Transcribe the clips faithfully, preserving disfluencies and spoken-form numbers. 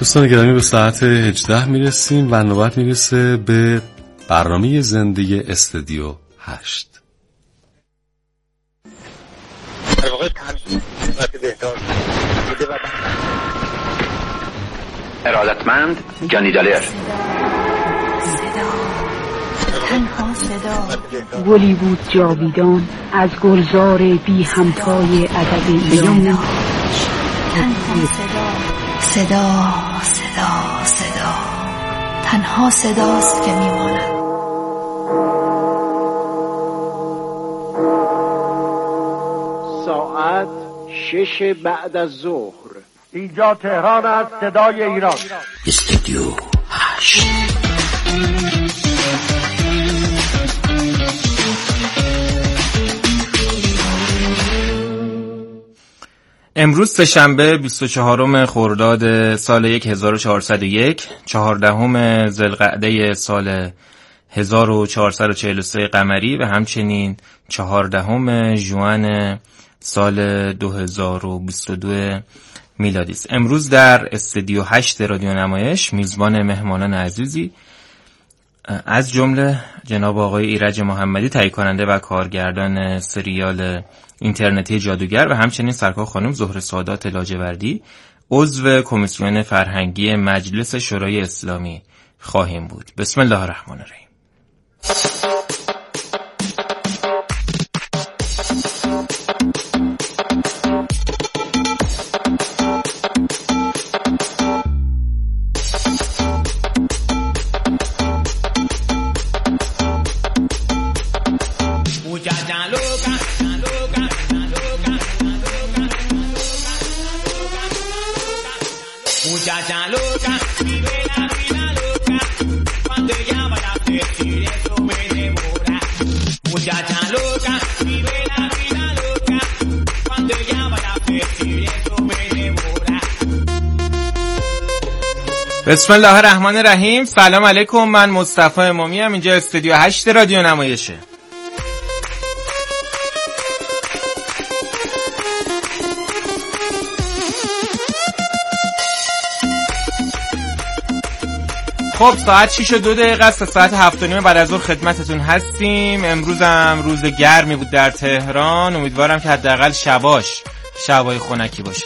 دوستان گرامی به ساعت هجده میرسیم و نوبت میرسه به برنامه زندگی استودیو هشت. ارادتمند جانی دالر. تنها صدا گلی بود جاویدان از گلزار بی همتای ادب ایران. تنها صدا صدا صدا صدا تنها صداست که میماند. ساعت شش بعد از ظهر، اینجا تهران است، صدای ایران. استودیو هشت. امروز سه‌شنبه بیست و چهارم خرداد سال هزار و چهارصد و یک، چهاردهم ذوالقعده سال هزار و چهارصد و چهل و سه قمری و همچنین چهاردهم ژوئن سال دو هزار و بیست و دو میلادی است. امروز در استودیو هشت رادیو نمایش میزبان مهمانان عزیزی از جمله جناب آقای ایرج محمدی، تهیه کننده و کارگردان سریال اینترنتی جادوگر و همچنین سرکار خانم زهره سادات لاجوردی، عضو کمیسیون فرهنگی مجلس شورای اسلامی خواهیم بود. بسم الله الرحمن الرحیم. بسم الله الرحمن الرحیم. سلام علیکم، من مصطفی امامی ام، اینجا استودیو هشت رادیو نمایشه. خب ساعت شش و دو دقیقه است، ساعت هفت و نیم بعد از ظهر خدمتتون هستیم. امروز هم روز گرمی بود در تهران، امیدوارم که حداقل شباش شبای خنکی باشه.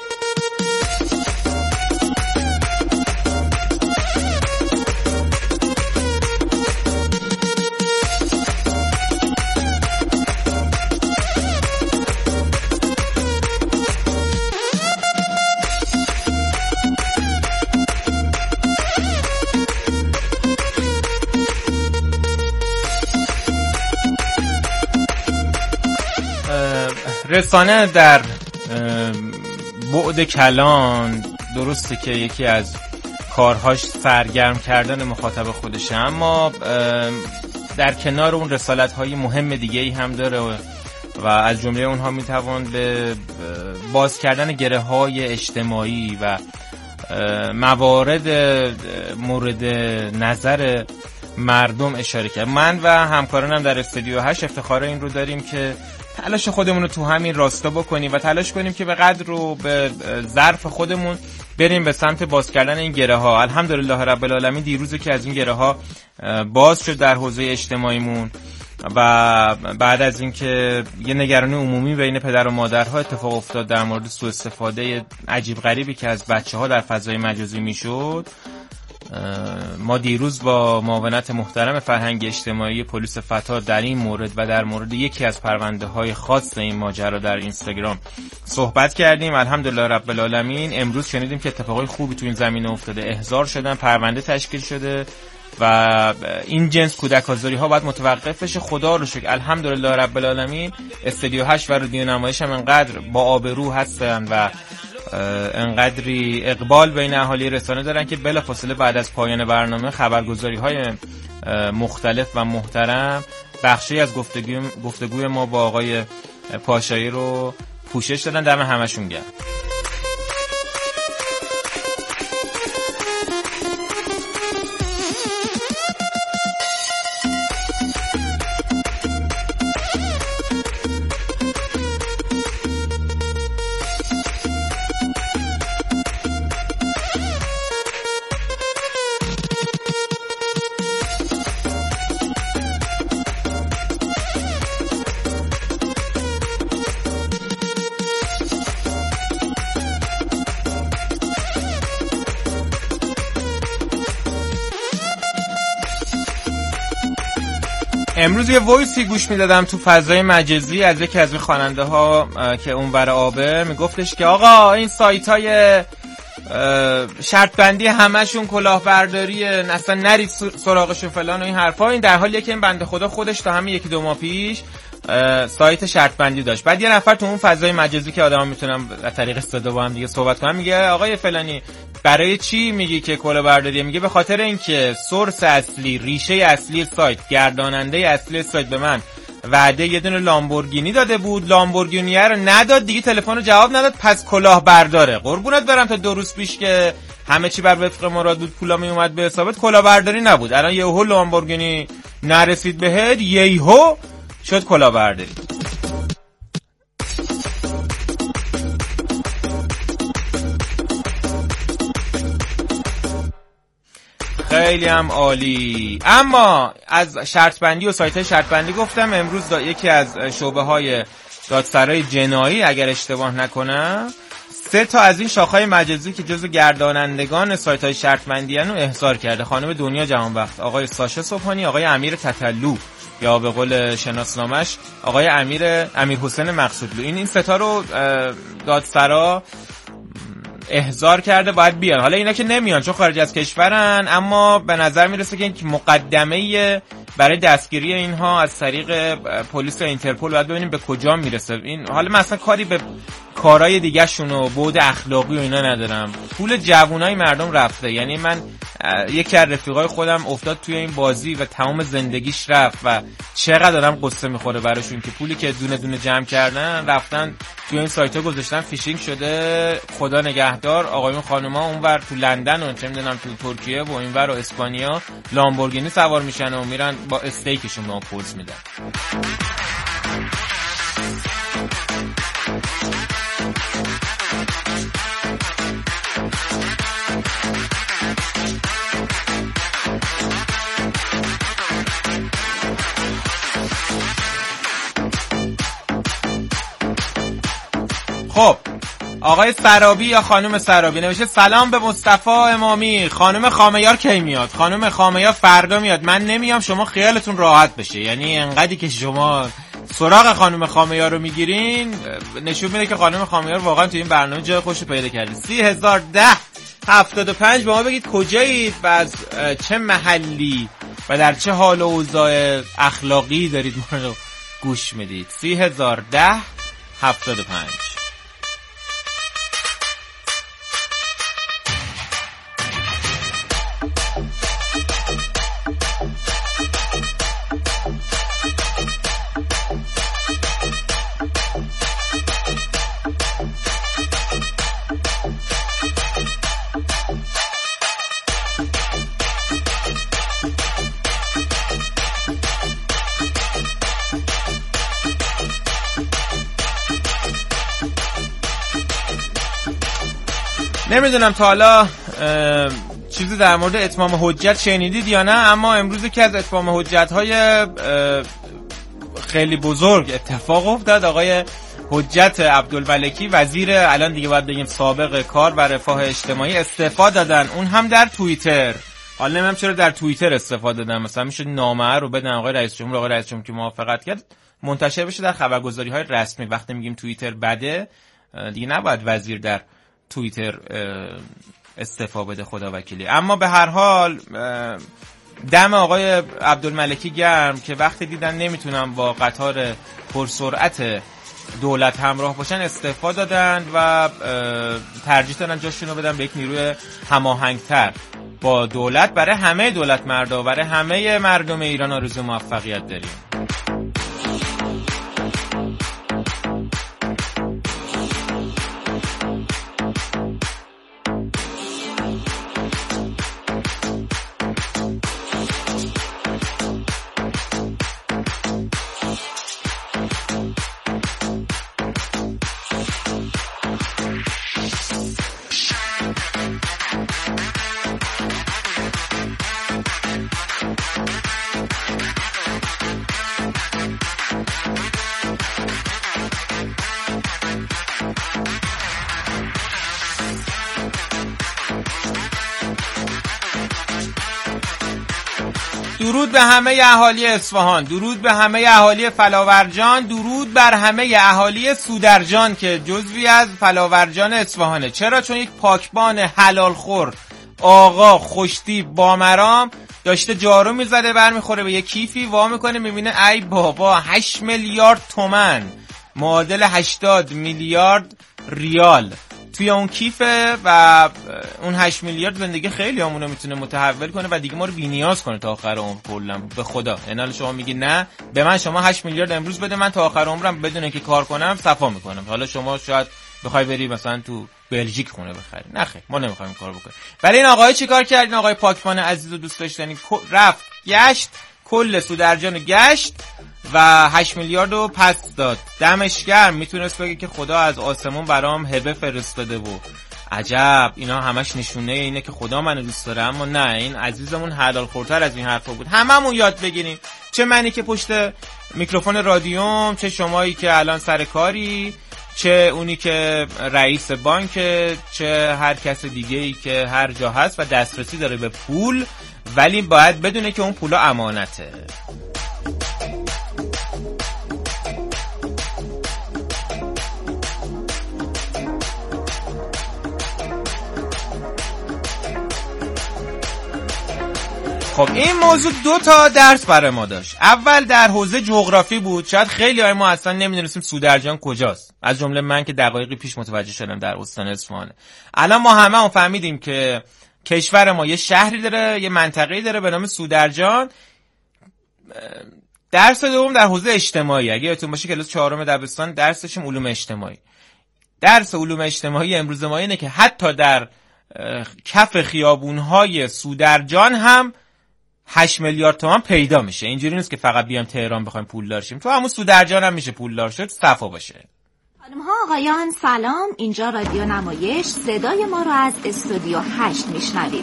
رسانه در بعد کلان درسته که یکی از کارهاش سرگرم کردن مخاطب خودشه، اما در کنار اون رسالت‌های مهم دیگه‌ای هم داره و از جمله اونها میتوان به باز کردن گره‌های اجتماعی و موارد مورد نظر مردم اشاره کرد. من و همکارانم در استودیو هشت افتخار این رو داریم که تلاش خودمون رو تو همین راستا بکنیم و تلاش کنیم که به قدر رو به ظرف خودمون بریم به سمت باز کردن این گره ها. الحمدلله رب العالمین دیروزه که از این گره ها باز شد در حوزه اجتماعیمون و بعد از اینکه یه نگرانی عمومی بین پدر و مادرها اتفاق افتاد در مورد سوء استفاده عجیب غریبی که از بچه‌ها در فضای مجازی میشد، ما دیروز با معاونت محترم فرهنگی اجتماعی پلیس فتا در این مورد و در مورد یکی از پرونده‌های خاص این ماجرا در اینستاگرام صحبت کردیم. الحمدلله رب العالمین امروز شنیدیم که اتفاقای خوبی تو این زمینه افتاده، احضار شدن، پرونده تشکیل شده و این جنس کودک آزاری ها باید متوقف بشه. خدا رو شکر الحمدلله رب العالمین استودیو هشت و رادیو نمایش هم انقدر با آبرو هستن و انقدری اقبال بین اهالی رسانه دارن که بلافاصله بعد از پایان برنامه خبرگزاری های مختلف و محترم بخشی از گفتگوی, گفتگوی ما با آقای پاشایی رو پوشش دادن. دم همشون گرم. امروز یه وایسی گوش میدادم تو فضای مجازی از یکی از خواننده ها که اون بر آبه میگفتش که آقا این سایت های شرط بندی همشون کلاهبرداریه، اصلا نرید سراغشون فلان و این حرفا. این در حالیه که این بنده خدا خودش تا همین یکی دو ماه پیش سایت شرط بندی داشت. بعد یه نفر تو اون فضای مجازی که آدما میتونن از طریق صدا با هم دیگه صحبت کنن میگه آقای فلانی برای چی میگی که کلاهبرداریه؟ میگه به خاطر اینکه سورس اصلی، ریشه اصلی سایت، گرداننده اصلی سایت به من وعده یه دونه لامبورگینی داده بود، لامبورگینی رو نداد، دیگه تلفن رو جواب نداد، پس کلاهبرداره. قربونت برم تا دو روز پیش که همه چی بر وفق مراد بود، پولا می اومد به حسابت، کلاهبرداری نبود. الان یهو لامبورگینی نرسید بهت، یهو شد کلاهبرداری. خیلی هم عالی. اما از شرط بندی و سایت های شرط بندی گفتم. امروز دا یکی از شعبه های دادسرای جنایی اگر اشتباه نکنم سه تا از این شاخهای مجازی که جزو گردانندگان سایت های شرط بندی ان رو احضار کرده. خانم دنیا جهانبخت، آقای ساشا صبحانی، آقای امیر تتلو یا به قول شناسنامش آقای امیر امیر حسین مقصودلو. این این سه تا رو دادسرا احضار کرده باید بیان. حالا اینا که نمیان چون خارج از کشورن، اما به نظر میرسه که این مقدمه برای دستگیری اینها از طریق پلیس و اینترپل باید ببینیم به کجا میرسه. این حالا من اصلا کاری به کارهای دیگه شون و بعد اخلاقی و اینا ندارم. پول جوونای مردم رفته. یعنی من یکی از رفیقای خودم افتاد توی این بازی و تمام زندگیش رفت و چقدر آدم قصه میخوره براشون که پولی که دونه دونه جمع کردن رفتن توی این سایت‌ها گذاشتن، فیشینگ شده. خدا نگهدار آقایون خانوما اونور تو لندن و چه میدونم تو ترکیه و اینور و اسپانیا لامبورگینی سوار میشن و میرن با استیکشون ما پوز میدن. خب آقای سرابی یا خانم سرابی نوشته سلام به مصطفی امامی، خانم خامه‌یار کی میاد؟ خانم خامه‌یار فردا میاد، من نمیام، شما خیالتون راحت بشه. یعنی انقدری که شما سراغ خانم خامه‌یار رو میگیرین نشون میده که خانم خامه‌یار واقعا تو این برنامه جای خوشی پیدا کرده. سی هزار ده هفتاد و پنج به ما بگید کجایید و از چه محلی و در چه حال و اوضاع اخلاقی دارید ما رو گوش میدید. سی هزار ده هفتاد و پنج. نمیدونم تا حالا چیزی در مورد اتمام حجت شنیدید یا نه، اما امروز که از اتمام حجت‌های خیلی بزرگ اتفاق افتاد. آقای حجت عبدالملکی وزیر الان دیگه باید بگیم سابق کار و رفاه اجتماعی استعفا دادن، اون هم در توییتر. حالا نمیدونم چرا در توییتر استفاده دادن، مثلا میشه نامه رو بدن آقای رئیس جمهور، آقای رئیس جمهور که موافقت کرد منتشر بشه در خبرگزاری‌های رسمی. وقتی میگیم توییتر بده دیگه نباید وزیر در توییتر استعفا بده، خدا وکیلی. اما به هر حال دم آقای عبدالملکی گرم که وقتی دیدن نمیتونن با قطار پرسرعت دولت همراه باشن استعفا دادن و ترجیح دادن جاشون رو بدن به یک نیروی هماهنگتر با دولت. برای همه دولت مردا، برای همه مردم ایران آرزوی موفقیت داریم. درود به همه اهالی اصفهان، درود به همه اهالی فلاورجان، درود بر همه اهالی سودرجان که جزوی از فلاورجان اصفهانه. چرا؟ چون یک پاکبان حلال خور آقا خوشتی با مرام داشته جارو میزده، برمیخوره به یه کیفی وا میکنه، میبینه ای بابا هشت میلیارد تومن معادل هشتاد میلیارد ریال توی اون کیفه و اون هشت میلیارد زندگی خیلی همونو میتونه متحول کنه و دیگه ما رو بی‌نیاز کنه تا آخر عمر. کلا به خدا انال شما میگی نه به من شما هشت میلیارد امروز بده، من تا آخر عمرم بدون اینکه کار کنم صفا میکنم. حالا شما شاید بخوای بری مثلا تو بلژیک خونه بخری، نه خیر ما نمیخوایم کار بکنیم. ولی این آقای چیکار کرد؟ این آقای پاکبان عزیز و دوست داشتنی رفت گشت کل سودرجانو گشت و هشت میلیارد رو پس داد. دمش گرم، میتونست بگه که خدا از آسمون برام هبه فرستاده و عجب اینا همش نشونه اینه که خدا منو دوست داره. اما نه، این عزیزمون حلال خورتر از این حرفا بود. هممون یاد بگیریم، چه منی که پشت میکروفون رادیوم، چه شمایی که الان سر کاری، چه اونی که رئیس بانک، چه هر کس دیگه‌ای که هر جا هست و دسترسی داره به پول، ولی باید بدونه که اون پولا امانته. خب این موضوع دو تا درس برای ما داشت. اول در حوزه جغرافی بود. شاید خیلی های ما اصلا نمیدونستیم سودرجان کجاست، از جمله من که دقایقی پیش متوجه شدم در استان اصفهان. الان ما همه هم فهمیدیم که کشور ما یه شهری داره، یه منطقه‌ای داره به نام سودرجان. درس دوم در حوزه اجتماعی، اگه یادتون باشه کلاس چهارم دبستان درس داشتیم علوم اجتماعی. درس علوم اجتماعی امروز ما اینه که حتی در کف خیابون‌های سودرجان هم هشت میلیارد تومان پیدا میشه. اینجوری نیست که فقط بیام تهران بخوایم پولدار شیم، تو همون سودرجان هم میشه پولدار شد، صفا باشه. خانم ها آقایان سلام، اینجا رادیو نمایش، صدای ما رو از استودیو هشت میشنوید.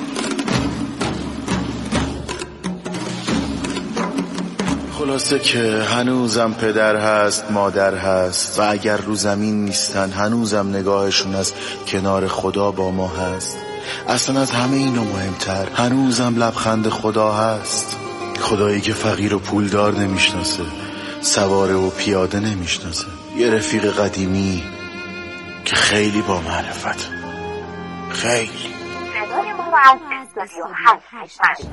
خلاصه که هنوزم پدر هست، مادر هست و اگر رو زمین نیستن هنوزم نگاهشون از کنار خدا با ما هست. اصلا از همه اینو مهمتر هنوزم لبخند خدا هست، خدایی که فقیر و پولدار نمیشناسه، سواره و پیاده نمیشناسه، یه رفیق قدیمی که خیلی با معرفت، خیلی صدای ما رو از استودیو هشت.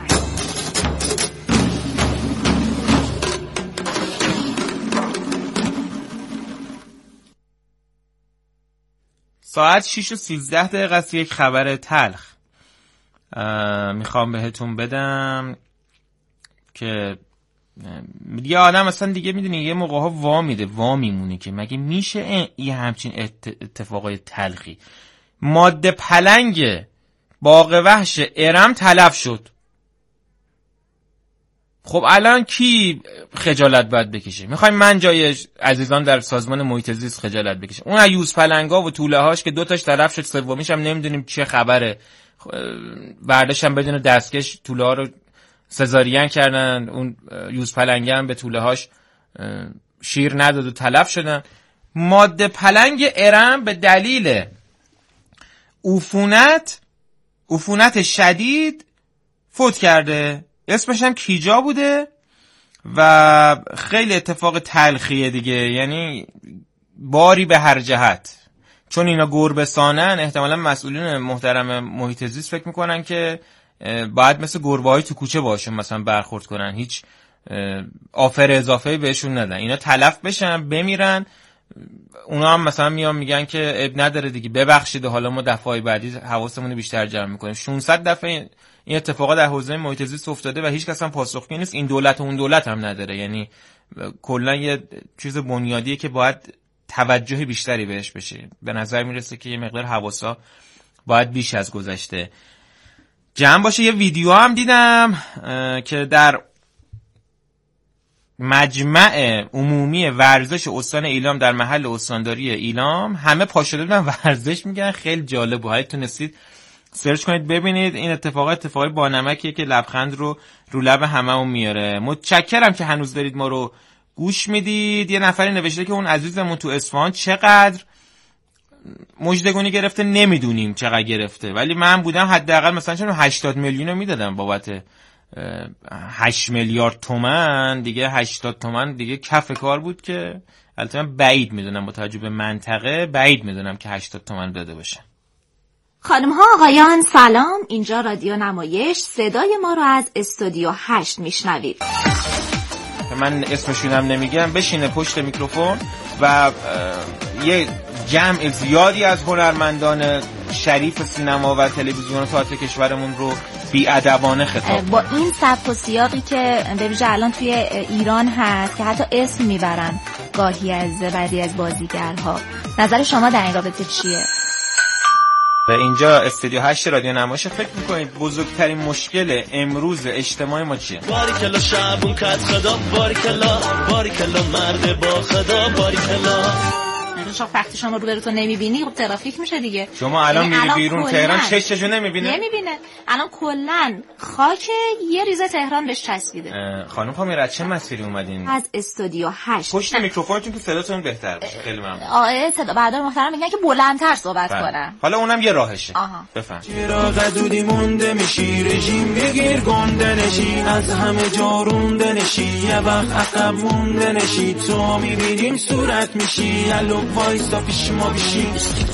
ساعت شش و سیزده دقیقه است. یک خبر تلخ میخوام بهتون بدم که یه آدم اصلا دیگه میدونی یه موقع ها وا میده وا میمونه که مگه میشه یه همچین اتفاقای تلخی. ماده پلنگ باغ وحش ارم تلف شد. خب الان کی خجالت باید بکشه؟ میخوایم من جای عزیزان در سازمان محیط زیست خجالت بکشه؟ اون یوز پلنگا و توله هاش که دو تاش طرف شد، سومیش هم نمیدونیم چه خبره، برداشتن بدون دستکش توله ها رو سزارین کردن، اون یوز پلنگا هم به توله هاش شیر نداد و تلف شدن. ماده پلنگ ارم به دلیل عفونت عفونت شدید فوت کرده. اسمش هم کیجا بوده و خیلی اتفاق تلخیه دیگه، یعنی باری به هر جهت. چون اینا گربه‌سانن احتمالاً مسئولین محترم محیط زیست فکر میکنن که باید مثل گربه‌های تو کوچه باشون مثلا برخورد کنن، هیچ آفر اضافه‌ای بهشون ندن، اینا تلف بشن بمیرن. اونا هم مثلا میان میگن که اب نداره دیگه ببخشید، حالا ما دفعه بعدی حواسمون رو بیشتر جمع میکنیم. ششصد دفعه این اتفاقا در حوزه محیط زیست افتاده و هیچ کس هم پاسخگوی نیست. این دولت و اون دولت هم نداره، یعنی کلا یه چیز بنیادیه که باید توجه بیشتری بهش بشه. به نظر میرسه که یه مقدار حواسا باید بیش از گذشته جمع باشه. یه ویدیو هم دیدم که در مجمع عمومی ورزش استان ایلام در محل استانداری ایلام همه پا شده بودن ورزش میگن. خیلی جالب بود، اگه تونستید سرچ کنید ببینید. این اتفاق اتفاقی با نمکیه که لبخند رو رو لب هممون میاره. متشکرم که هنوز دارید ما رو گوش میدید. یه نفری نوشته که اون عزیزمون تو اصفهان چقدر مجدگونی گرفته، نمیدونیم چقدر گرفته، ولی من بودم حداقل مثلا چون هشتاد میلیون رو میدادم بابت هشت میلیارد تومان دیگه، هشتاد تومن دیگه کف کار بود که البته من بعید میدونم با توجه به منطقه، بعید میدونم که هشتاد تومن داده باشه. خانم ها آقایان سلام، اینجا رادیو نمایش، صدای ما رو از استودیو هشت میشنوید. من اسمشون هم نمیگم، بشینه پشت میکروفون و یه جمع زیادی از هنرمندان شریف سینما و تلویزیون و تئاتر کشورمون رو بی‌ادبانه خطاب با این سبک و سیاقی که به ویژه الان توی ایران هست که حتی اسم میبرن گاهی از بعضی از بازیگرها. نظر شما در این رابطه چیه؟ و اینجا استودیو هشت رادیو نمایش. فکر میکنید بزرگترین مشکل امروز اجتماعی ما چیه؟ باریکلا شعبون کت خدا، باریکلا باریکلا مرد با خدا، باریکلا. شما وقتی شما رو براتون نمیبینی خب ترافیک میشه دیگه. شما الان میری بیرون تهران چششو نمیبینه؟ نمیبینه. الان کلا خاک یه ریزه تهران بهش چسبیده. خانم پامیرا چه مسیری اومدین؟ از استودیو هشت. پشت میکروفونتون که صداتون بهتر بشه. خیلی ممنون. آره صدا بردار محترم میگن که بلندتر صحبت کنن. حالا اونم یه راهشه. بفهم. چرا قدودی مونده میشی، رژیم بگیر گنده نشی، از همه جا رونده نشی، یه وقت عقب مونده نشی، تو میبینیم صورت میشی، الو وایسا پیش ما بشی.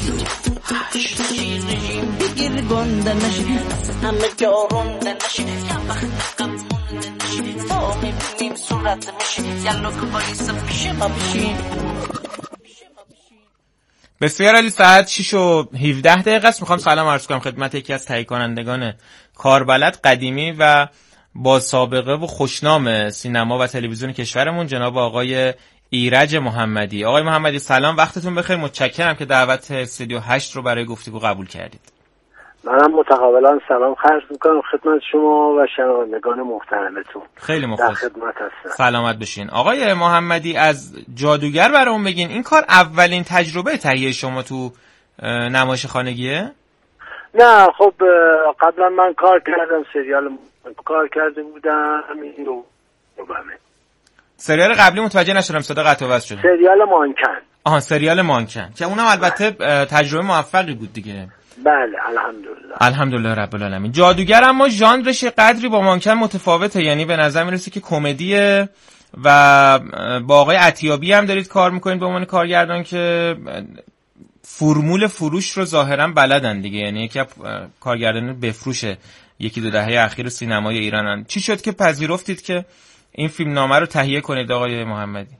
بگیر گنده نشی، همه جا رونده نشی، یه وقت عقب مونده نشی، تو میبینیم صورت میشی، الو وایسا پیش ما بشی. بسیار عالی. ساعت شش و هفده دقیقه است. میخوام سلام عرض کنم خدمت یکی از تهیه کنندگان کاربلد، قدیمی و با سابقه و خوشنام سینما و تلویزیون کشورمون، جناب آقای ایرج محمدی. آقای محمدی سلام، وقتتون بخیر. متشکرم که دعوت استودیو هشت رو برای گفتگو قبول کردید. منم متقابلا سلام خرج میکنم خدمت شما و شنوندگان محترمتون. خیلی در مخلص. خدمت هستم. سلامت بشین. آقای محمدی از جادوگر برام بگین، این کار اولین تجربه تهیه شما تو نمایش خانگیه؟ نه خب قبلا من کار کردم، سریال کار کرده بودم. این رو بمه. سریال قبلی متوجه نشدم، صدا قطع و وصل شد. سریال مانکن. آها سریال مانکن که اونم البته تجربه موفقی بود دیگه. بله الحمدلله. الحمدلله رب العالمین. جادوگر اما ژانرش قدری با مانکن متفاوته، یعنی به نظر میرسه که کمدیه و با آقای عطیابی هم دارید کار میکنید به عنوان کارگردان که فرمول فروش رو ظاهرا بلدن دیگه، یعنی یکی کارگردان بفروش یکی دو دهه اخیر سینمای ایرانن. چی شد که پذیرفتید که این فیلم نامه رو تهیه کنید آقای محمدی؟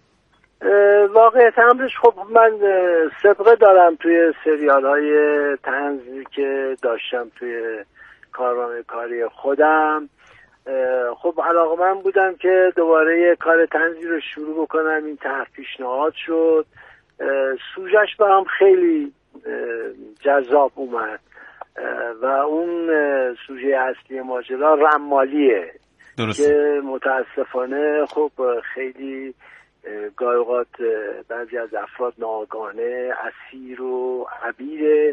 واقعیت امرش خب من سابقه دارم توی سریال های طنزی که داشتم توی کارنامه کاری خودم. خب علاقه‌مند بودم که دوباره یه کار طنزی رو شروع بکنم. این طرح پیشنهاد شد، سوژه‌اش برام خیلی جذاب اومد و اون سوژه اصلی ماجرا رمالیه. درسته. که متاسفانه خب خیلی گاهی اوقات بعضی از افراد ناآگاهانه اسیر و عبیر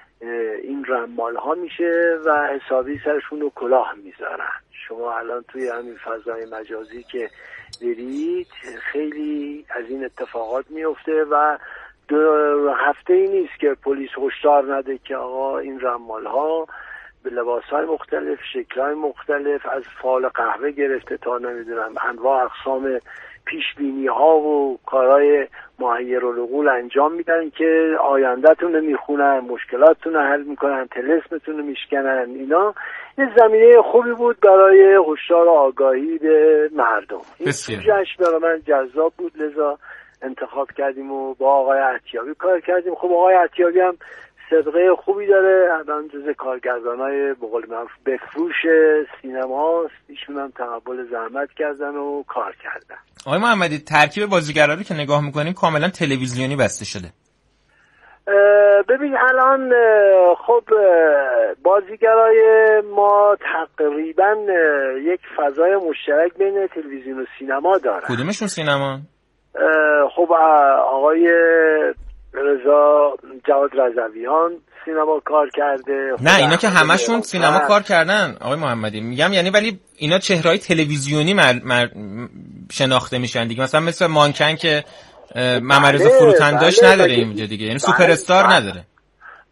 این رمال ها میشه و حسابی سرشون رو کلاه میذارن. شما الان توی همین فضای مجازی که برید خیلی از این اتفاقات میفته و دو هفته ای نیست که پلیس هشدار نده که آقا این رمال ها به لباس های مختلف، شکل های مختلف، از فال قهوه گرفته تا نمیدونم انواع اقسام پیشبینی ها و کارهای محیرالعقول انجام میدن که آیندهتون رو میخونن، مشکلاتتون رو حل میکنن، طلسمتون رو میشکنن. اینا یه زمینه خوبی بود برای هشدار و آگاهی به مردم. این سوژه‌اش برای من جذاب بود، لذا انتخاب کردیم و با آقای عطیابی کار کردیم. خب آقای عطیابی هم سابقه خوبی داره، الان جزو کارگردانای به قول معروف بفروش سینماست. ایشون هم تقبل زحمت کردن و کار کردن. آقای محمدی ترکیب بازیگرا رو که نگاه میکنیم کاملا تلویزیونی بسته شده. ببین الان خب بازیگرای ما تقریبا یک فضای مشترک بین تلویزیون و سینما دارن. کدومشون سینما؟ خب آقای رضا جواد رضویان سینما کار کرده. نه اینا که همشون سینما کار کردن آقای محمدی، میگم یعنی ولی اینا چهرهای تلویزیونی مر... مر... شناخته میشن دیگه، مثلا مثل مانکن که ممرز فروتن داشت نداره اینجا دیگه، یعنی سوپر استار نداره.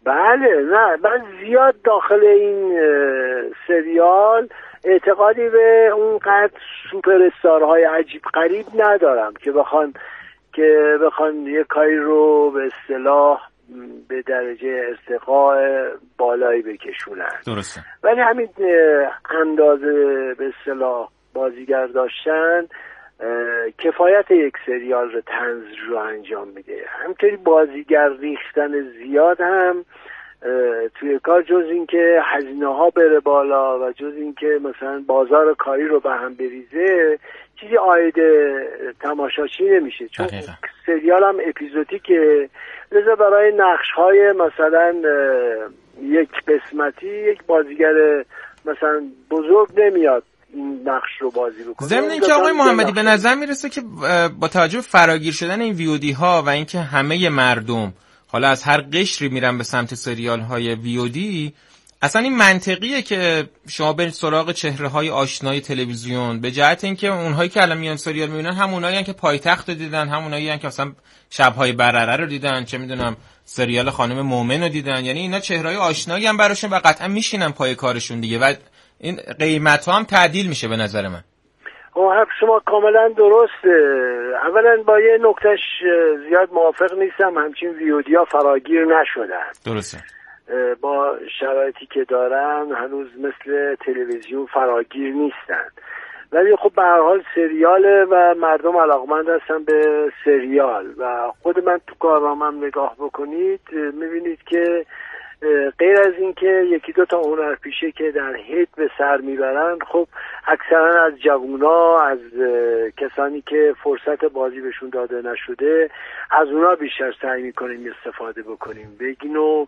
بله، نه من زیاد داخل این سریال اعتقادی به اونقدر سوپر استارهای عجیب غریب ندارم که بخوان که بخوان یه کاری رو به اصطلاح به درجه ارتقاء بالایی بکشونن. درسته. ولی همین اندازه به اصطلاح بازیگر داشتن کفایت یک سریال رو طنز رو انجام میده. همینطوری بازیگر ریختن زیاد هم توی کار جز این که هزینه ها بره بالا و جز این که مثلا بازار کاری رو به هم بریزه چیزی عاید تماشاچی نمیشه، چون دقیقا. سریال هم اپیزودیکه، لذا برای نقش های مثلا یک قسمتی یک بازیگر مثلا بزرگ نمیاد این نقش رو بازی بکنه. ضمن اینکه آقای محمدی به نظر میرسه که با توجه به فراگیر شدن این ویودی ها و اینکه همه مردم حالا از هر قشری میرن به سمت سریال های ویودی، اصلا این منطقیه که شما برید سراغ چهره های آشنای تلویزیون، به جهت اینکه اونهایی که الان میان سریال میبینن همونایی هستن که پایتخت رو دیدن، همونایی هستن که مثلا شب‌های برره رو دیدن، چه میدونم سریال خانم مومن رو دیدن، یعنی اینا چهره‌های آشنایی هم براشون و قطعا میشینن پای کارشون دیگه و این قیمت ها هم تعدیل میشه به نظر من. خب شما کاملا درسته. اولا با یه نکتهش زیاد موافق نیستم، همچین ویودیا فراگیر نشدن. درسته. با شرایطی که دارن هنوز مثل تلویزیون فراگیر نیستن، ولی خب به هر حال سریاله و مردم علاقمند هستن به سریال و خود من تو کارنامه‌ام نگاه بکنید میبینید که غیر از این که یکی دو تا هنرپیشه که در هیت به سر میبرن، خب اکثرا از جوونا، از کسانی که فرصت بازی بهشون داده نشده، از اونا بیشتر سعی میکنیم استفاده بکنیم. بگین و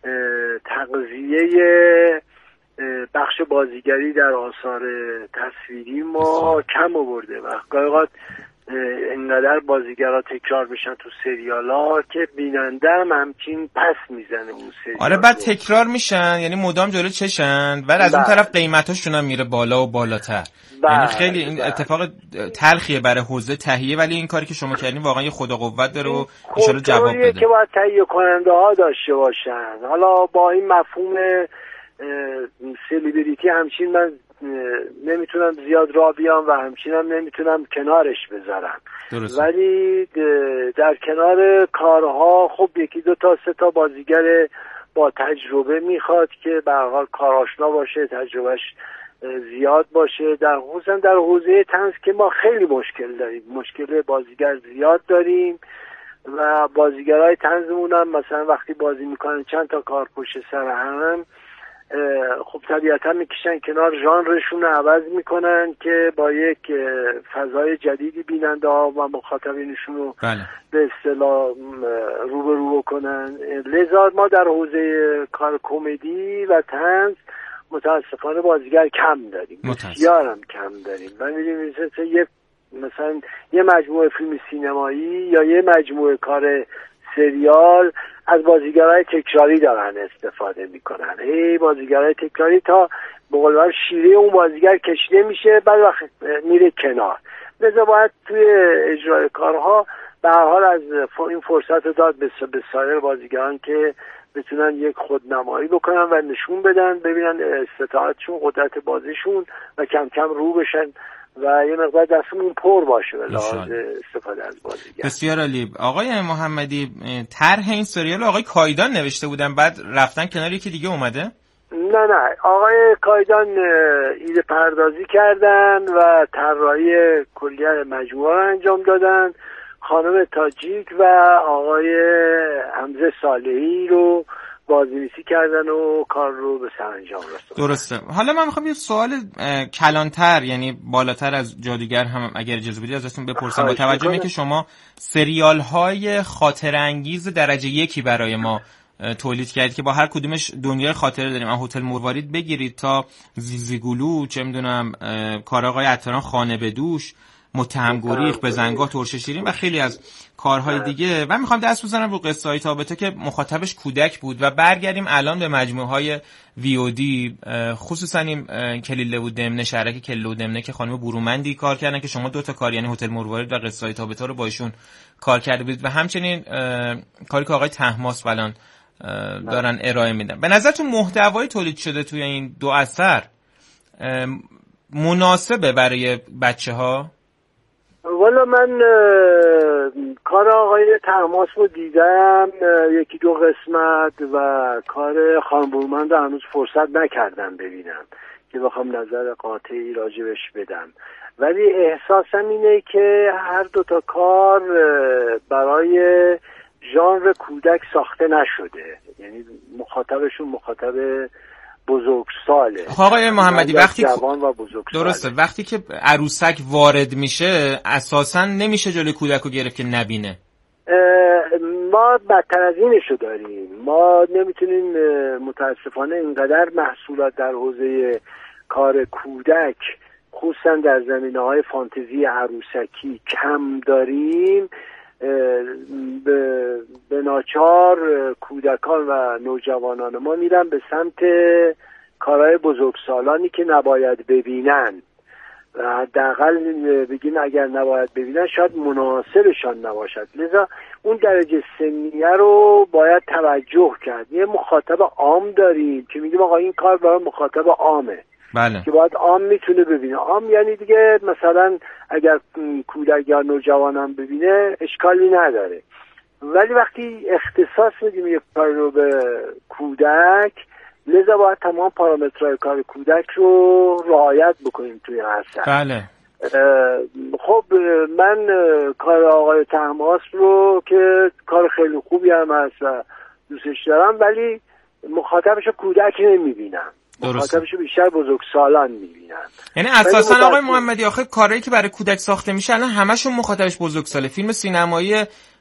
تغذیه بخش بازیگری در آثار تصویری ما کم آورده و گاهی اوقات اینقدر بازیگرها تکرار میشن تو سریالا که بیننده هم همچین پس میزنه اون سریال. آره بعد تکرار میشن، یعنی مدام جلو چشن، بعد از اون طرف قیمتاشون هم میره بالا و بالاتر. بله. یعنی خیلی این اتفاق تلخیه برای حوزه تهیه، ولی این کاری که شما کردین واقعا یه خدا قوت داره و ان شاءالله جواب بده. که باید تهیه کننده ها داشته باشن. حالا با این مفهوم سلیبریتی همچین من نمیتونم زیاد را بیام و همچین هم نمیتونم کنارش بذارم. درسته. ولی در کنار کارها خب یکی دو تا سه تا بازیگر با تجربه میخواد که به هر حال کارآشنا باشه، تجربهش زیاد باشه. در خصوصا در حوزه طنز که ما خیلی مشکل داریم، مشکل بازیگر زیاد داریم و بازیگرای طنزمون هم مثلا وقتی بازی میکنن چند تا کار پشت سر هم، خب طبیعتا میکشن کنار، ژانرشون رو عوض میکنن که با یک فضای جدیدی بیننده ها و مخاطبینشون رو بله. به اصطلاح روبرو بکنن. لذا ما در حوزه کار کمدی و طنز متاسفانه بازیگر کم داریم، بسیار هم کم داریم. من می‌بینم مثلا یه مثلا یه مجموعه فیلم سینمایی یا یه مجموعه کار سریال از بازیگرای تکراری دارن استفاده میکنن، هی بازیگرای تکراری تا به قول معروف شیره اون بازیگر کشیده میشه، بعد وقت میره کنار. لذا باید توی اجرای کارها به هر حال از این فرصت داد به سایر بازیگران که بتونن یک خودنمایی بکنن و نشون بدن، ببینن استطاعتشون، قدرت بازیشون و کم کم رو بشن و یه مقدار دستمون پر باشه به لحاظ استفاده از بازیگر. بسیار عالی. آقای محمدی طرح این سریال آقای کایدان نوشته بودن، بعد رفتن کنار یکی دیگه اومده؟ نه نه، آقای کایدان ایده پردازی کردن و طراحی کلی مجموعه رو انجام دادن. خانم تاجیک و آقای حمزه صالحی رو بازنویسی کردن و کار رو به سرانجام رسوندن. درسته. حالا من میخوام یه سوال کلانتر، یعنی بالاتر از جادوگر هم اگر اجازه بدید ازتون بپرسم، با توجه به اینکه شما سریال های خاطر انگیز درجه یکی برای ما تولید کردید که با هر کدومش دنیای خاطره داریم، از هتل مروارید بگیرید تا زیزیگولو، چه میدونم کار آقای عطاران خانه به دوش، متهم گریخ، بزنگاه، ترش شیرین و خیلی از کارهای دیگه. و میخوام دست بزنم رو قصه های تابته که مخاطبش کودک بود و برگردیم الان به مجموعه های وی او دی، خصوصا این کلیله و دمنه، شرک کلیله و دمنه که خانم برومندی کار کردن که شما دو تا کار یعنی هتل مروارید و قصه های تابته رو با ایشون کار کرده بودید و همچنین کاری که آقای طهماسب الان دارن ارائه میدن. به نظرتون محتوای تولید شده توی این دو اثر مناسبه برای بچه ها؟ والا من کار آقای طهماسب رو دیدم، یکی دو قسمت، و کار خانم بورمند رو هنوز فرصت نکردم ببینم که بخوام نظر قاطعی راجبش بدم، ولی احساسم اینه که هر دوتا کار برای ژانر کودک ساخته نشده، یعنی مخاطبشون مخاطب بزرگساله. آقای محمدی وقتی جوان و بزرگساله. درسته، وقتی که عروسک وارد میشه اساساً نمیشه جلوی کودک رو گرفت که نبینه. ما بدتر از اینشو داریم، ما نمیتونیم متاسفانه اینقدر محصولات در حوزه کار کودک خصوصا در زمینه‌های فانتزی عروسکی کم داریم، به, به ناچار کودکان و نوجوانان ما میرن به سمت کارهای بزرگسالانی که نباید ببینن و حداقل بگیم اگر نباید ببینن شاید مناسبشان نباشد، لذا اون درجه سنیه رو باید توجه کرد. یه مخاطب عام داریم که میگیم آقا این کار برای مخاطب عامه، بله، که باید عام میتونه ببینه. عام یعنی دیگه مثلا اگر کودک یا نوجوانم ببینه اشکالی نداره، ولی وقتی اختصاص میدیم یک کار رو به کودک، لذا باید تمام پارامترهای کار کودک رو رعایت بکنیم توی اثر. بله. خب من کار آقای طهماسب رو که کار خیلی خوبی هم هست و دوستش دارم، ولی مخاطبش رو کودک نمیبینم، مخاطبش رو بیشتر بزرگسالان میبینن. یعنی اساسا آقای محمدی آخه کارهایی که برای کودک ساخته میشه الان همشون مخاطبش بزرگساله. فیلم سینمایی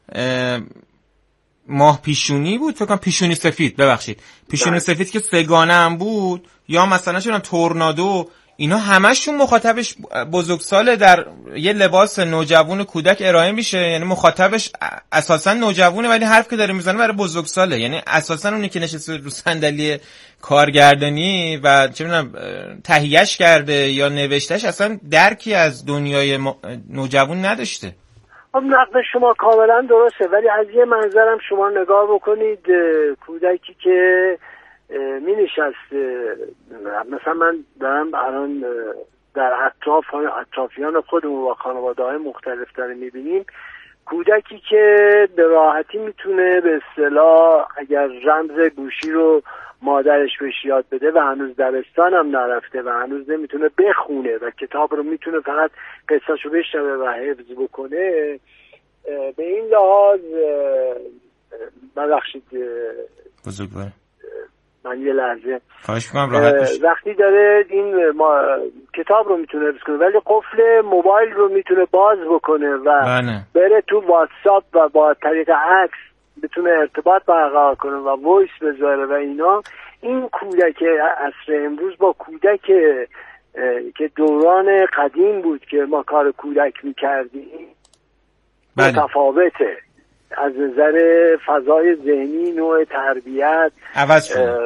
ماه پیشونی بود فکر کنم، پیشونی سفید، ببخشید پیشونی ده. سفید که سگانه هم بود، یا مثلا شدن تورنادو، اینا همشون مخاطبش بزرگساله، در یه لباس نوجوان کودک ارائه میشه، یعنی مخاطبش اساسا نوجوانه ولی حرف که داره میزنه برای بزرگساله، یعنی اساسا اونی که نشسته رو صندلی کارگردانی و چه میدونم تهیهش کرده یا نوشتهش اصلا درکی از دنیای نوجوان نداشته. خب نقد شما کاملا درسته، ولی از یه منظرم شما نگاه بکنید، کودکی که می نشسته، مثلا من دارم الان در اطراف اطرافیان خودمون و خانواده های مختلف داریم می بینیم، کودکی که به راحتی میتونه به اصطلاح اگر رمز گوشی رو مادرش بهش یاد بده و هنوز دبستان هم نرفته و هنوز نمیتونه بخونه و کتاب رو میتونه فقط قصه‌شو بشنوه و حفظ بکنه، به این لحاظ ببخشید بزرگوار من یه لحظه خواهش می‌کنم راحت باشید، وقتی داره این ما... کتاب رو میتونه حفظ کنه ولی قفل موبایل رو میتونه باز بکنه و بله. بره تو واتساپ و با طریق عکس بتونه ارتباط برقرار کنه و وایس بذاره و اینا، این کودک عصر امروز با کودک که دوران قدیم بود که ما کار کودک میکردیم بله. متفاوته از نظر فضای ذهنی، نوع تربیت عوض شده.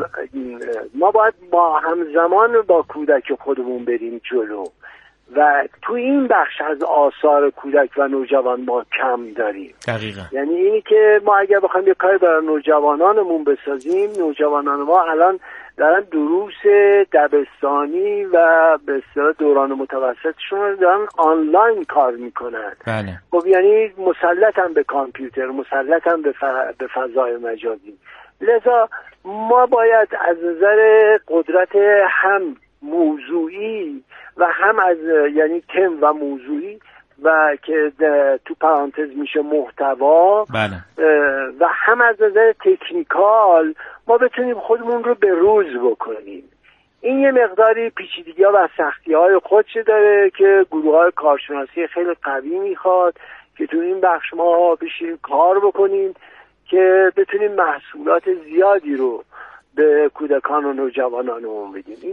ما باید با همزمان با کودک خودمون بریم جلو و تو این بخش از آثار کودک و نوجوان ما کم داریم. دقیقا. یعنی اینی که ما اگر بخوایم یه کاری برای نوجوانانمون بسازیم، نوجوانان ما الان دارن دروس دبستانی و به اصطلاح دوران متوسطشون دارن آنلاین کار میکنن. بله. خب یعنی مسلطن به کامپیوتر، مسلطن به, ف... به فضای مجازی. لذا ما باید از نظر قدرت هم موضوعی و هم از یعنی تم و موضوعی و که تو پرانتز میشه محتوا بله. و هم از نظر تکنیکال ما بتونیم خودمون رو به روز بکنیم. این یه مقداری پیچیدگی ها و سختی های خودش داره که گروه های کارشناسی خیلی قوی میخواد که تو این بخش ما بشیم کار بکنیم که بتونیم محصولات زیادی رو به کودکان و نوجوانانمون بدیم.